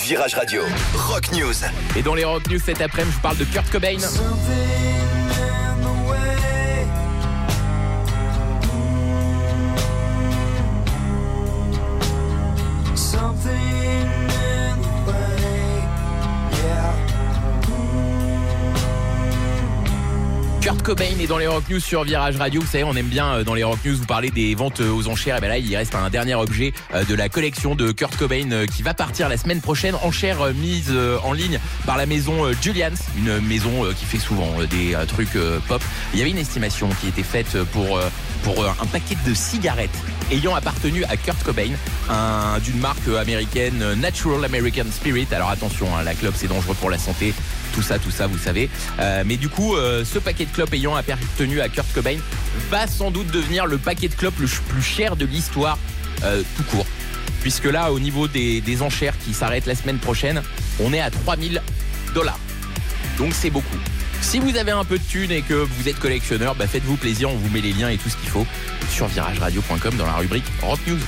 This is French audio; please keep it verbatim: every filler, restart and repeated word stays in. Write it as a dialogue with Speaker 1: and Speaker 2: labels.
Speaker 1: Virage Radio, Rock News.
Speaker 2: Et dans les Rock News cet après-midi, je vous parle de Kurt Cobain. Kurt Cobain est dans les Rock News sur Virage Radio. Vous savez, on aime bien dans les Rock News vous parler des ventes aux enchères. Et bien là, il reste un dernier objet de la collection de Kurt Cobain qui va partir la semaine prochaine. Enchère mise en ligne par la maison Julians, une maison qui fait souvent des trucs pop. Il y avait une estimation qui était faite pour, pour un paquet de cigarettes ayant appartenu à Kurt Cobain, un, d'une marque américaine, Natural American Spirit. Alors attention, hein, la clope c'est dangereux pour la santé. Tout ça, tout ça, vous savez. Euh, mais du coup, euh, ce paquet de clopes ayant appartenu à Kurt Cobain va sans doute devenir le paquet de clopes le plus cher de l'histoire euh, tout court. Puisque là, au niveau des, des enchères qui s'arrêtent la semaine prochaine, on est à trois mille dollars. Donc c'est beaucoup. Si vous avez un peu de thunes et que vous êtes collectionneur, bah faites-vous plaisir, on vous met les liens et tout ce qu'il faut sur virage radio point com dans la rubrique Rock News.